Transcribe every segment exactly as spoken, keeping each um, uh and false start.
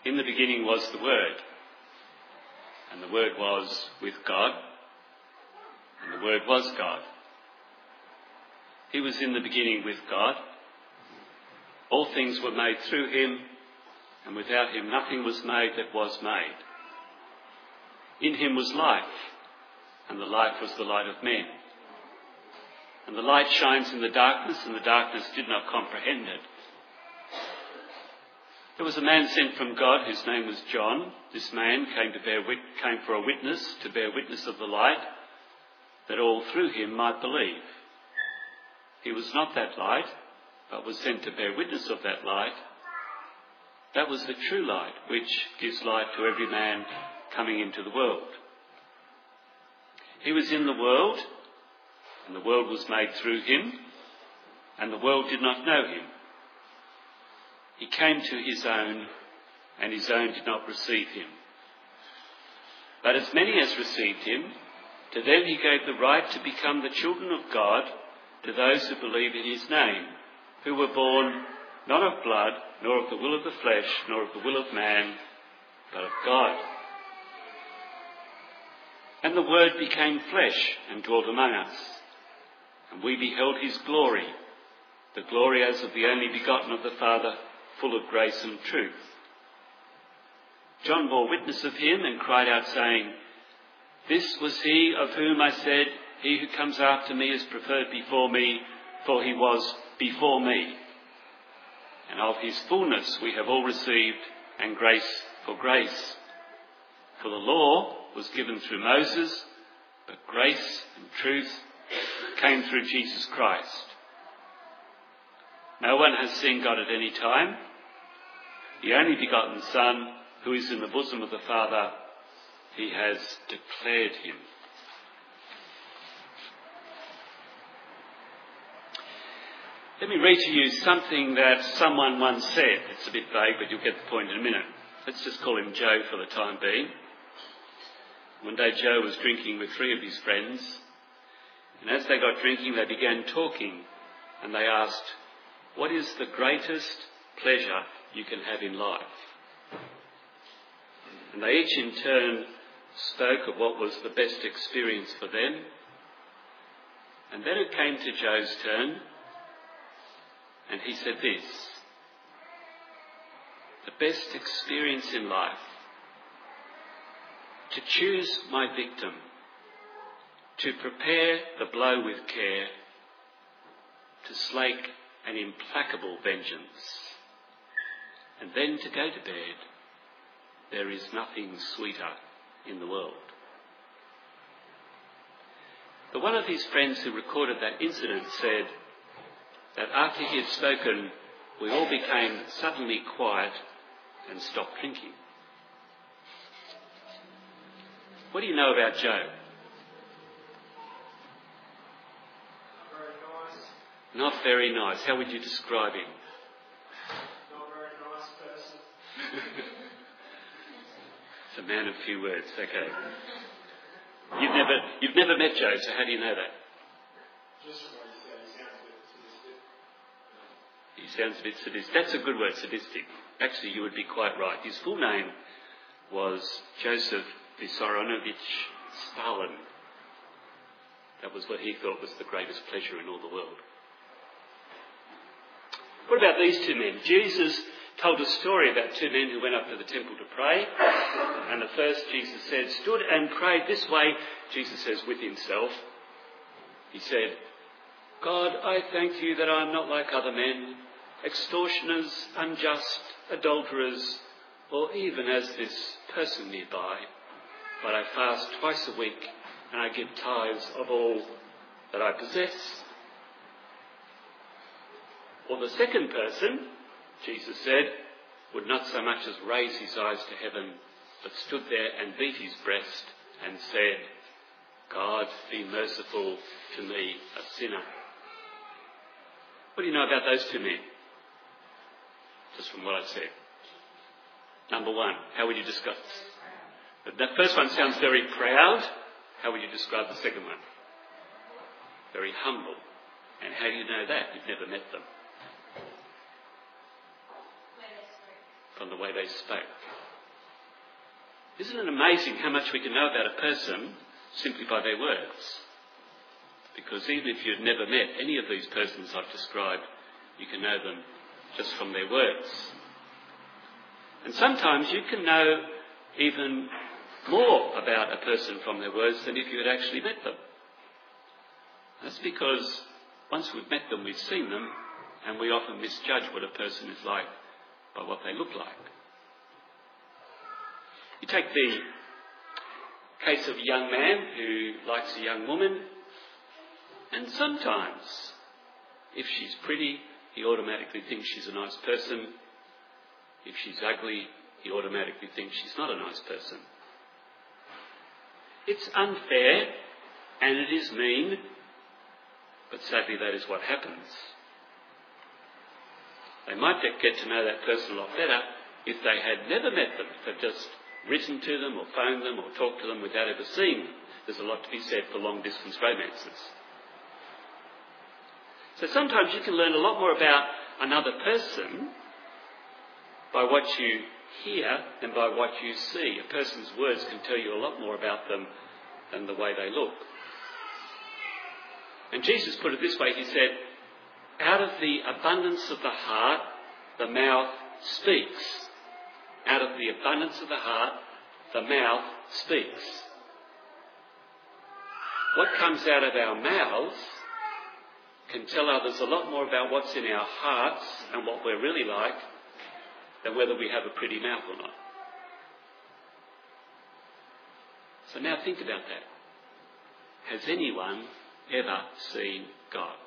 In the beginning was the Word, and the Word was with God, and the Word was God. He was in the beginning with God. All things were made through him, and without him nothing was made that was made. In him was life, and the life was the light of men. And the light shines in the darkness, and the darkness did not comprehend it. There was a man sent from God whose name was John. This man came to bear wit- came for a witness, to bear witness of the light, that all through him might believe. He was not that light, but was sent to bear witness of that light. That was the true light, which gives light to every man coming into the world. He was in the world, and the world was made through him, and the world did not know him. He came to his own, and his own did not receive him. But as many as received him, to them he gave the right to become the children of God, to those who believe in his name, who were born not of blood, nor of the will of the flesh, nor of the will of man, but of God. And the Word became flesh and dwelt among us, and we beheld his glory, the glory as of the only begotten of the Father, full of grace and truth. John bore witness of him and cried out, saying, "This was he of whom I said, he who comes after me is preferred before me, for he was before me. And of his fullness we have all received, and grace for grace. For the law was given through Moses, but grace and truth came through Jesus Christ. No one has seen God at any time. The only begotten Son, who is in the bosom of the Father, he has declared him." Let me read to you something that someone once said. It's a bit vague, but you'll get the point in a minute. Let's just call him Joe for the time being. One day Joe was drinking with three of his friends, and as they got drinking, they began talking, and they asked, "What is the greatest pleasure you can have in life?" And they each in turn spoke of what was the best experience for them. And then it came to Joe's turn, and he said this: "The best experience in life, to choose my victim, to prepare the blow with care, to slake an implacable vengeance, and then to go to bed. There is nothing sweeter in the world." But one of his friends who recorded that incident said that after he had spoken, we all became suddenly quiet and stopped drinking. What do you know about Joe? Not very nice. Not very nice. How would you describe him? Not very nice person. It's a man of few words. Okay. You've never, you've never met Joe, so how do you know that? Just what he said, he sounds a bit sadistic. He sounds a bit sadistic. That's a good word, sadistic. Actually, you would be quite right. His full name was Joseph Vissarionovich Stalin. That was what he thought was the greatest pleasure in all the world. What about these two men? Jesus told a story about two men who went up to the temple to pray. And the first, Jesus said, stood and prayed this way. Jesus says with himself, he said, "God, I thank you that I am not like other men, extortioners, unjust, adulterers, or even as this person nearby. But I fast twice a week, and I give tithes of all that I possess." Or the second person, Jesus said, would not so much as raise his eyes to heaven, but stood there and beat his breast and said, "God, be merciful to me, a sinner." What do you know about those two men? Just from what I've said. Number one, how would you describe it? The first one sounds very proud. How would you describe the second one? Very humble. And how do you know that? You've never met them. from the way they spoke. Isn't it amazing how much we can know about a person simply by their words? Because even if you've never met any of these persons I've described, you can know them just from their words. And sometimes you can know even more about a person from their words than if you had actually met them. That's because once we've met them, we've seen them, and we often misjudge what a person is like by what they look like. You take the case of a young man who likes a young woman, and sometimes, if she's pretty, he automatically thinks she's a nice person. If she's ugly, he automatically thinks she's not a nice person. It's unfair, and it is mean, but sadly that is what happens. They might get to know that person a lot better if they had never met them, if they've just written to them or phoned them or talked to them without ever seeing them. There's a lot to be said for long-distance romances. So sometimes you can learn a lot more about another person by what you hear than by what you see. A person's words can tell you a lot more about them than the way they look. And Jesus put it this way, he said, out of the abundance of the heart, the mouth speaks. Out of the abundance of the heart, the mouth speaks. What comes out of our mouths can tell others a lot more about what's in our hearts and what we're really like than whether we have a pretty mouth or not. So now think about that. Has anyone ever seen God?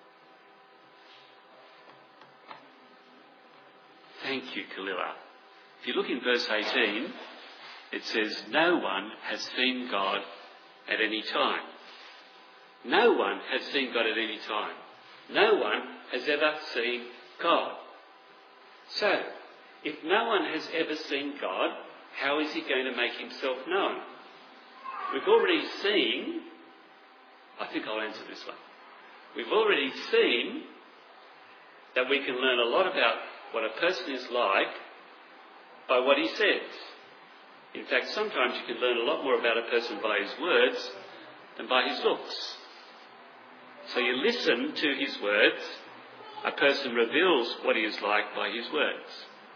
Thank you, Kalila. If you look in verse eighteen, it says, no one has seen God at any time. No one has seen God at any time. No one has ever seen God. So, if no one has ever seen God, how is he going to make himself known? We've already seen, I think I'll answer this one. We've already seen that we can learn a lot about what a person is like by what he says. In fact, sometimes you can learn a lot more about a person by his words than by his looks. So you listen to his words, a person reveals what he is like by his words.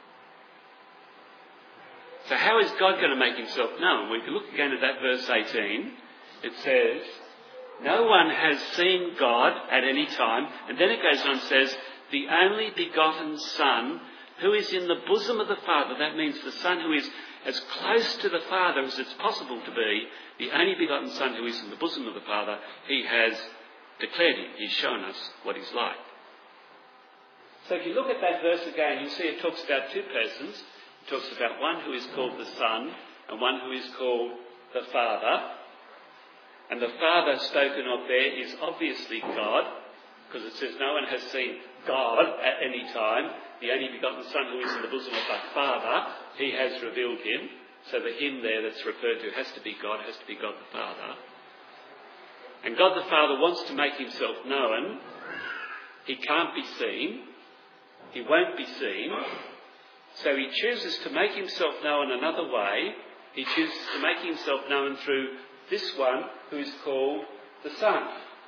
So how is God going to make himself known? We can look again at that verse eighteen. It says, no one has seen God at any time. And then it goes on and says, the only begotten Son who is in the bosom of the Father. That means the Son who is as close to the Father as it's possible to be. The only begotten Son who is in the bosom of the Father. He has declared him. He's shown us what he's like. So if you look at that verse again, you'll see it talks about two persons. It talks about one who is called the Son and one who is called the Father. And the Father spoken of there is obviously God, because it says no one has seen God at any time. The only begotten Son who is in the bosom of the Father, he has revealed him. So the him there that's referred to has to be God, has to be God the Father. And God the Father wants to make himself known. He can't be seen. He won't be seen. So he chooses to make himself known another way. He chooses to make himself known through this one who is called the Son.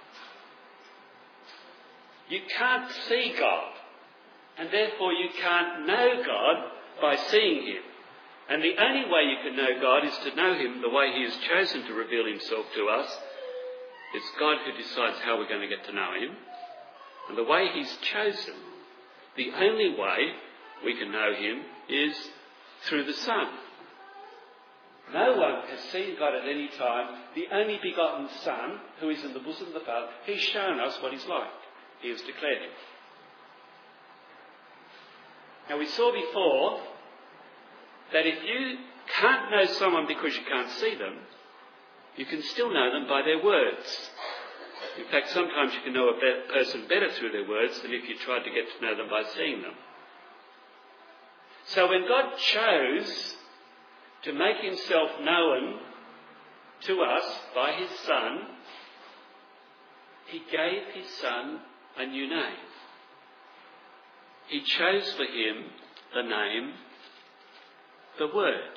You can't see God, and therefore you can't know God by seeing him. And the only way you can know God is to know him the way he has chosen to reveal himself to us. It's God who decides how we're going to get to know him. And the way he's chosen, the only way we can know him is through the Son. No one has seen God at any time. The only begotten Son, who is in the bosom of the Father, he's shown us what he's like. He has declared him. Now we saw before that if you can't know someone because you can't see them, you can still know them by their words. In fact, sometimes you can know a be- person better through their words than if you tried to get to know them by seeing them. So when God chose to make himself known to us by his Son, he gave his Son a new name. He chose for him the name the Word.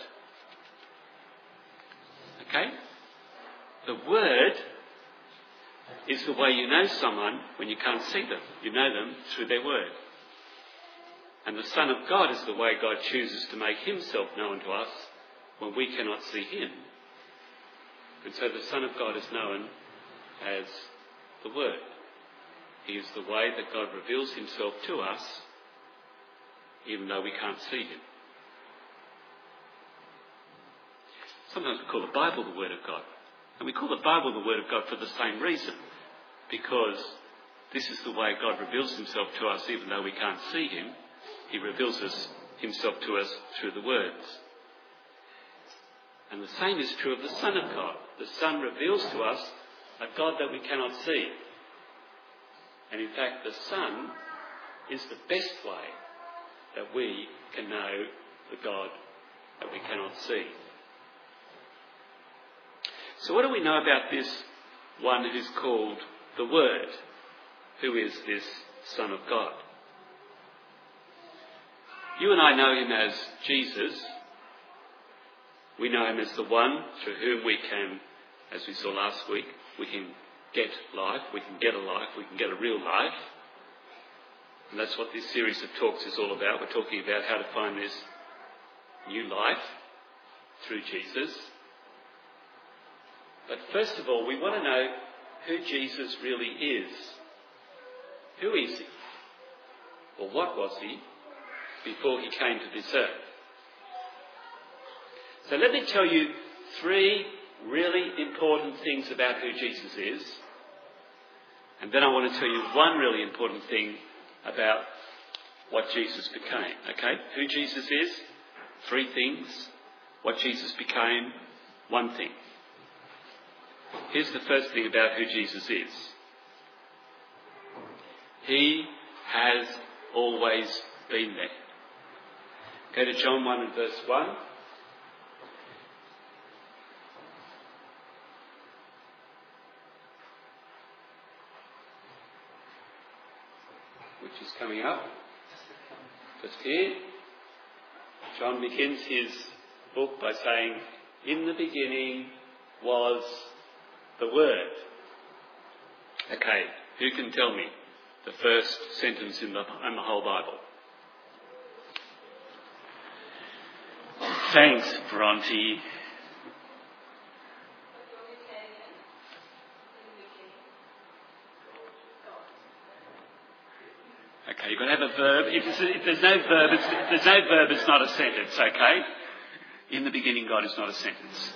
Okay? The Word is the way you know someone when you can't see them. You know them through their Word. And the Son of God is the way God chooses to make himself known to us when we cannot see him. And so the Son of God is known as the Word. He is the way that God reveals himself to us, even though we can't see him. Sometimes we call the Bible the Word of God. And we call the Bible the Word of God for the same reason. Because this is the way God reveals himself to us, even though we can't see him. He reveals us, himself to us through the words. And the same is true of the Son of God. The Son reveals to us a God that we cannot see. And in fact, the Son is the best way that we can know the God that we cannot see. So what do we know about this one who's called the Word? Who is this Son of God? You and I know him as Jesus. We know him as the one through whom we can, as we saw last week, we can get life, we can get a life, we can get a real life. And that's what this series of talks is all about. We're talking about how to find this new life through Jesus. But first of all, we want to know who Jesus really is. Who is he? Or what was he before he came to this earth? So let me tell you three really important things about who Jesus is. And then I want to tell you one really important thing about what Jesus became. Okay? Who Jesus is, three things. What Jesus became, one thing. Here's the first thing about who Jesus is. He has always been there. Go to John one and verse one. Which is coming up just here. John begins his book by saying, in the beginning was the Word. Okay, who can tell me the first sentence in the, in the whole Bible? Thanks, Bronte. Okay, you've got to have a verb. If, if there's no verb, it's, if there's no verb, it's not a sentence, okay? In the beginning, God is not a sentence.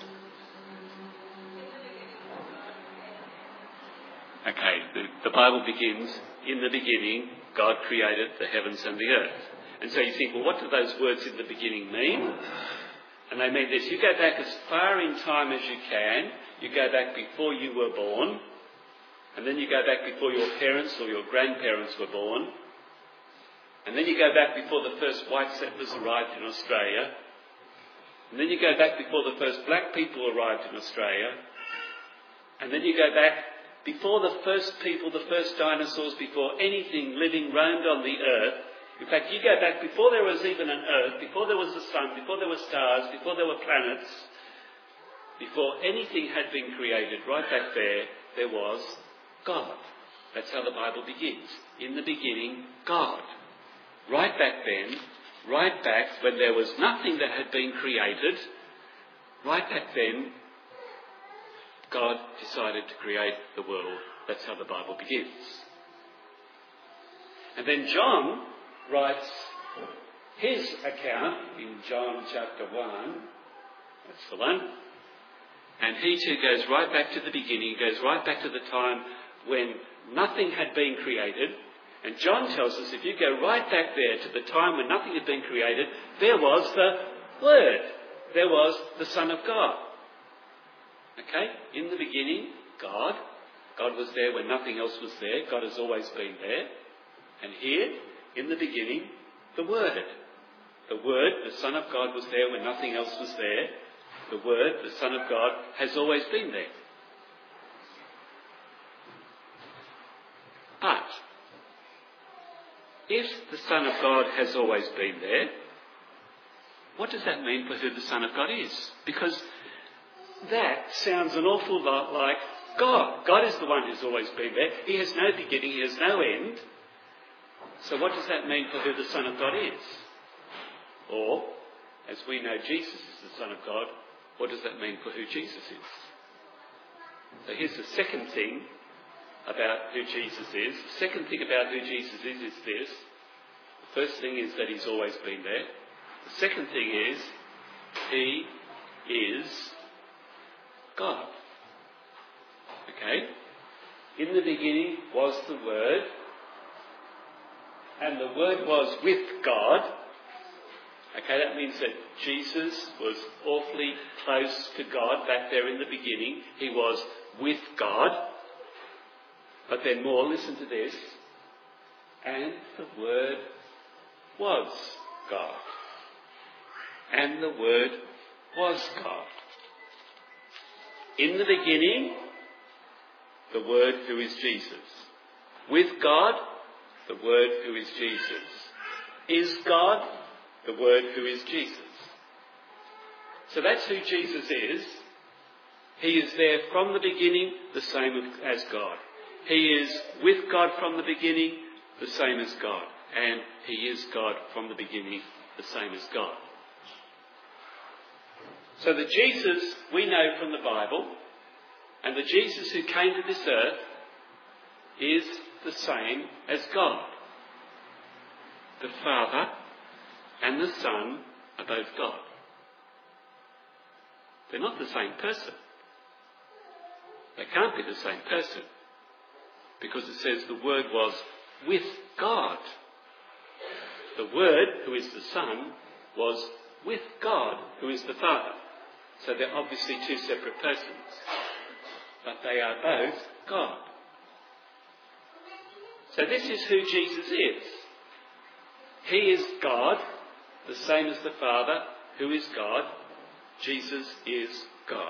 Okay, the, the Bible begins, in the beginning, God created the heavens and the earth. And so you think, well, what do those words in the beginning mean? And they mean this. You go back as far in time as you can. You go back before you were born. And then you go back before your parents or your grandparents were born. And then you go back before the first white settlers arrived in Australia. And then you go back before the first black people arrived in Australia. And then you go back before the first people, the first dinosaurs, before anything living roamed on the earth. In fact, you go back before there was even an earth, before there was the sun, before there were stars, before there were planets, before anything had been created, right back there, there was God. That's how the Bible begins. In the beginning, God. Right back then, right back when there was nothing that had been created, right back then, God decided to create the world. That's how the Bible begins. And then John writes his account in John chapter one. That's the one. And he too goes right back to the beginning. He goes right back to the time when nothing had been created. And John tells us if you go right back there to the time when nothing had been created, there was the Word. There was the Son of God. Okay? In the beginning, God. God was there when nothing else was there. God has always been there. And here, in the beginning, the Word. The Word, the Son of God, was there when nothing else was there. The Word, the Son of God, has always been there. But if the Son of God has always been there, what does that mean for who the Son of God is? Because that sounds an awful lot like God. God is the one who's always been there. He has no beginning, he has no end. So what does that mean for who the Son of God is? Or, as we know Jesus is the Son of God, what does that mean for who Jesus is? So here's the second thing about who Jesus is. The second thing about who Jesus is is this. The first thing is that he's always been there. The second thing is he is God. Okay? In the beginning was the Word, and the Word was with God. Okay, that means that Jesus was awfully close to God back there in the beginning. He was with God. But then more, listen to this. And the Word was God. And the Word was God. In the beginning, the Word who is Jesus. With God, the Word who is Jesus. Is God, the Word who is Jesus. So that's who Jesus is. He is there from the beginning, the same as God. He is with God from the beginning, the same as God. And he is God from the beginning, the same as God. So the Jesus we know from the Bible, and the Jesus who came to this earth, is the same as God. The Father and the Son are both God. They're not the same person. They can't be the same person. Because it says the Word was with God. The Word, who is the Son, was with God, who is the Father. So they're obviously two separate persons. But they are both God. So this is who Jesus is. He is God, the same as the Father, who is God. Jesus is God.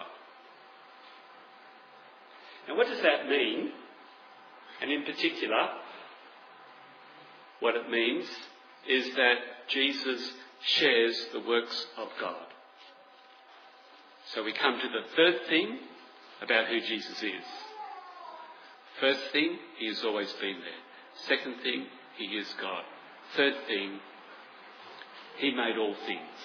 Now what does that mean? And in particular, what it means is that Jesus shares the works of God. So we come to the third thing about who Jesus is. First thing, he has always been there. Second thing, he is God. Third thing, he made all things.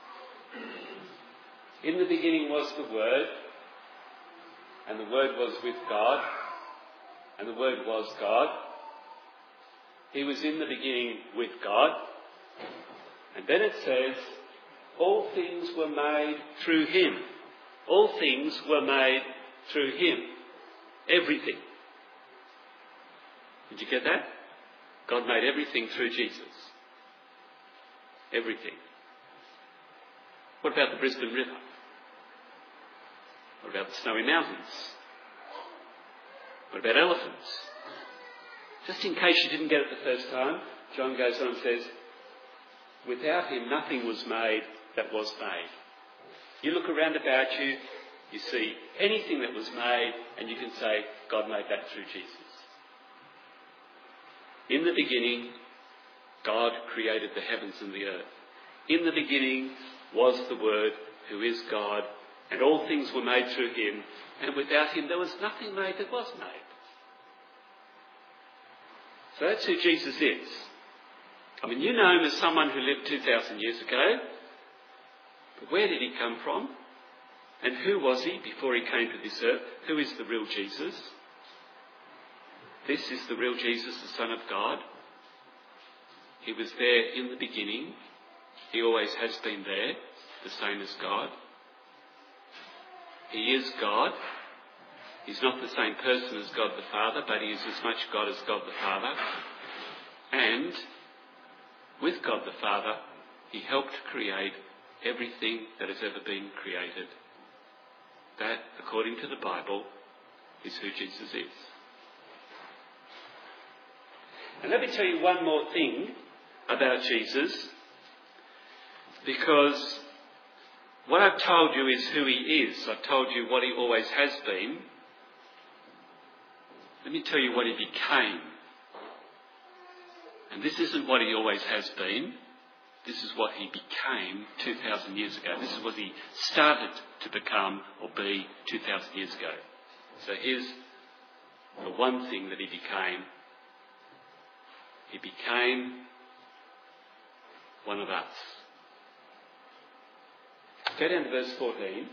In the beginning was the Word, and the Word was with God, and the Word was God. He was in the beginning with God. And then it says, all things were made through him. All things were made through him. Everything. Did you get that? God made everything through Jesus. Everything. What about the Brisbane River? What about the Snowy Mountains? What about elephants? Just in case you didn't get it the first time, John goes on and says, without him nothing was made that was made. You look around about you, you see anything that was made, and you can say, God made that through Jesus. In the beginning, God created the heavens and the earth. In the beginning was the Word, who is God, and all things were made through him, and without him there was nothing made that was made. So that's who Jesus is. I mean, you know him as someone who lived two thousand years ago, but where did he come from? And who was he before he came to this earth? Who is the real Jesus? This is the real Jesus, the Son of God. He was there in the beginning. He always has been there, the same as God. He is God. He's not the same person as God the Father, but he is as much God as God the Father. And with God the Father, he helped create everything that has ever been created. That, according to the Bible, is who Jesus is. And let me tell you one more thing about Jesus, because what I've told you is who he is. I've told you what he always has been. Let me tell you what he became. And this isn't what he always has been. This is what he became two thousand years ago. This is what he started to become or be two thousand years ago. So here's the one thing that he became. He became one of us. Go down to verse fourteen.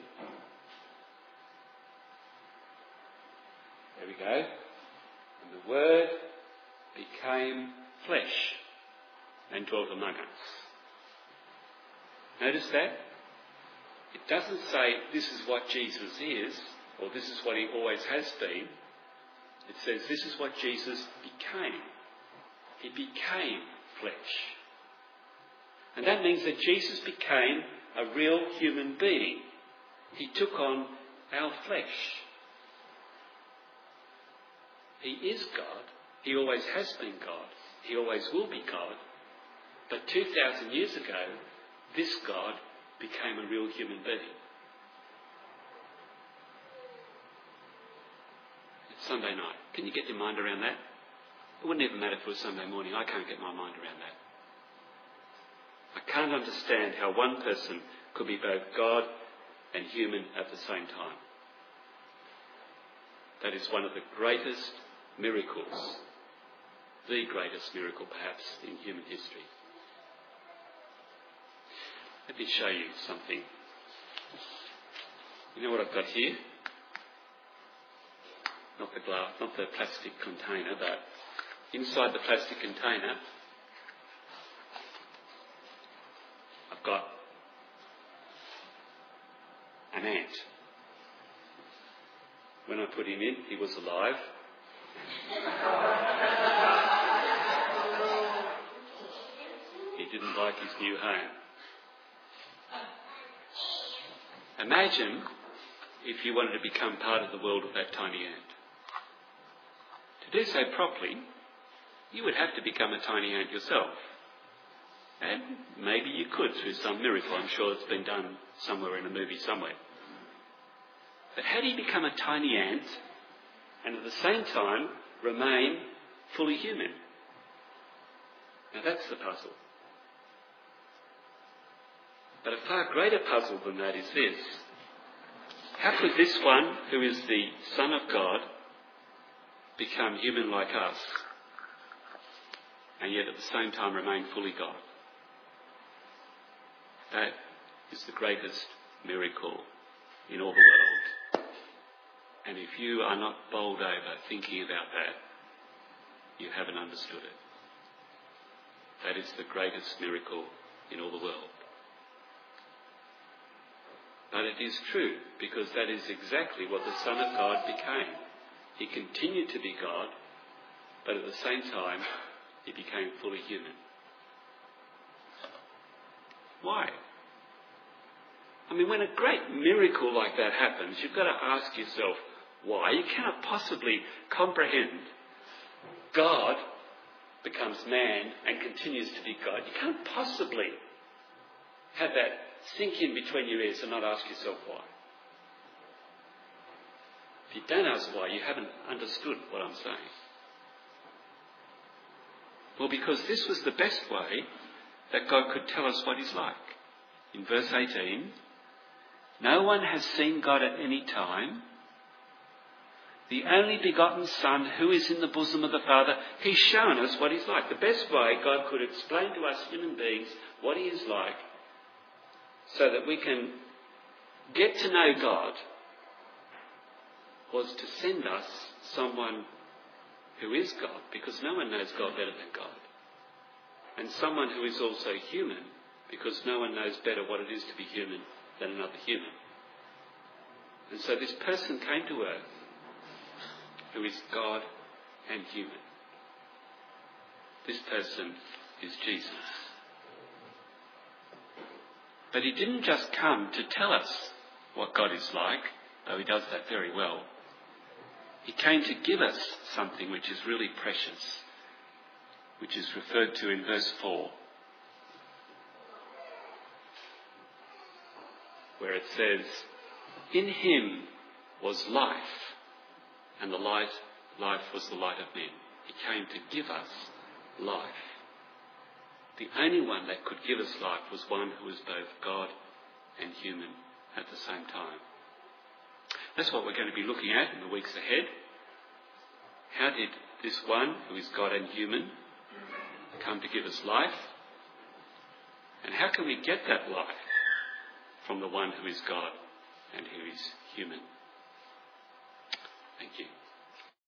There we go. And the Word became flesh and dwelt among us. Notice that? It doesn't say this is what Jesus is, or this is what he always has been. It says this is what Jesus became. He became flesh. And that means that Jesus became a real human being. He took on our flesh. He is God. He always has been God. He always will be God. But two thousand years ago, this God became a real human being. It's Sunday night. Can you get your mind around that? It wouldn't even matter if it was Sunday morning. I can't get my mind around that. I can't understand how one person could be both God and human at the same time. That is one of the greatest miracles, the greatest miracle perhaps in human history. Let me show you something. You know what I've got here? Not the glass, not the plastic container, but inside the plastic container, I've got an ant. When I put him in, he was alive. He didn't like his new home. Imagine if you wanted to become part of the world of that tiny ant. To do so properly, you would have to become a tiny ant yourself. And maybe you could through some miracle. I'm sure it's been done somewhere in a movie somewhere. But how do you become a tiny ant and at the same time remain fully human? Now that's the puzzle. But a far greater puzzle than that is this. How could this one, who is the Son of God, become human like us and yet at the same time remain fully God? That is the greatest miracle in all the world. And if you are not bowled over thinking about that, you haven't understood it. That is the greatest miracle in all the world. But it is true, because that is exactly what the Son of God became. He continued to be God, but at the same time, he became fully human. Why? I mean, when a great miracle like that happens, you've got to ask yourself, why? You cannot possibly comprehend God becomes man and continues to be God. You can't possibly have that sink in between your ears and not ask yourself why. If you don't ask why, you haven't understood what I'm saying. Well, because this was the best way that God could tell us what he's like. In verse eighteen, no one has seen God at any time. The only begotten Son who is in the bosom of the Father, he's shown us what he's like. The best way God could explain to us human beings what he is like so that we can get to know God was to send us someone who is God, because no one knows God better than God. And someone who is also human, because no one knows better what it is to be human than another human. And so this person came to earth who is God and human. This person is Jesus. But he didn't just come to tell us what God is like, though he does that very well. He came to give us something which is really precious, which is referred to in verse four, where it says, in him was life, and the light, life was the light of men. He came to give us life. The only one that could give us life was one who was both God and human at the same time. That's what we're going to be looking at in the weeks ahead. How did this one, who is God and human, come to give us life? And how can we get that life from the one who is God and who is human? Thank you.